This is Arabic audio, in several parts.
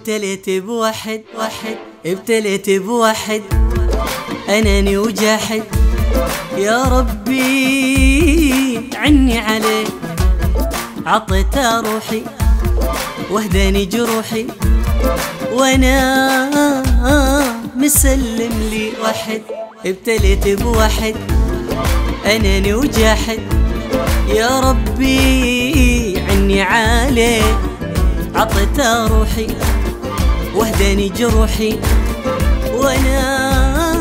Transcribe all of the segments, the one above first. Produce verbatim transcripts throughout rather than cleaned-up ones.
ابتليت بواحد واحد ابتليت بواحد أناني وجاحد، يا ربي عني عليه، عطيته روحي وهداني جروحي، وانا مسلم لي واحد. ابتليت بواحد أناني وجاحد، يا ربي عني عليه، عطيته روحي وهداني جروحي، وانا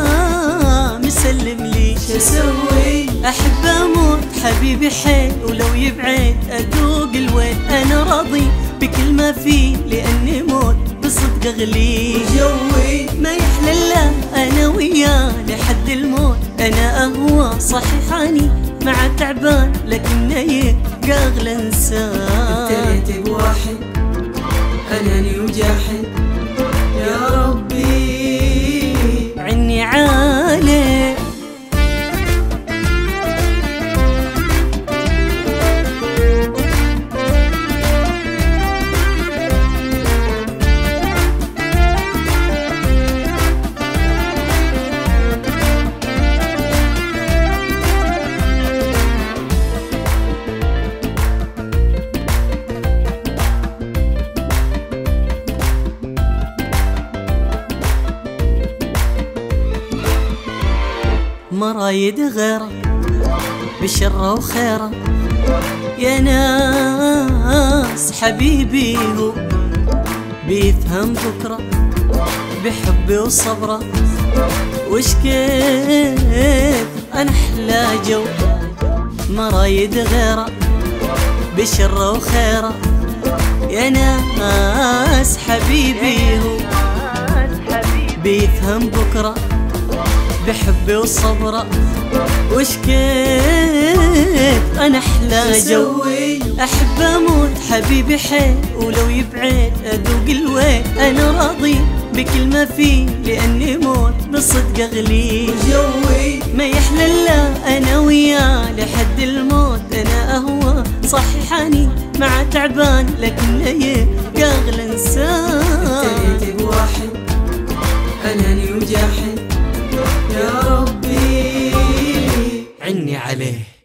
مسلم لي. شسوي احب اموت حبيبي حيل، ولو يبعد ادوق الويل، انا راضي بكل ما فيه لاني موت بصدق اغلي. جوي ما يحلى الا انا وياه لحد الموت، انا اهوى صحيح اني مع تعبان لكنه يبقى اغلى انسان. ابتليت بواحد أناني وجاحد، يا ربي عني عليه. مرايد غيره بشره وخيره، يا ناس حبيبي هو بيفهم بكره بحبي وصبره، وش كيف انا احلى جو. مرايد غيره بشره وخيره، يا ناس حبيبي هو بيفهم بكره بحبي وصبره، وش كيف انا احلى جو. احب اموت حبيبي حيل، ولو يبعد ادوق الويل، انا راضي بكل ما فيه لاني موت بالصدق اغلي. جوي ما يحلى الا انا وياه لحد الموت، انا اهوى صحيح اني مع تعبان لكنه يبقى اغلى انسان. ابتليت بواحد أناني وجاحد، يا ربي عني عليه.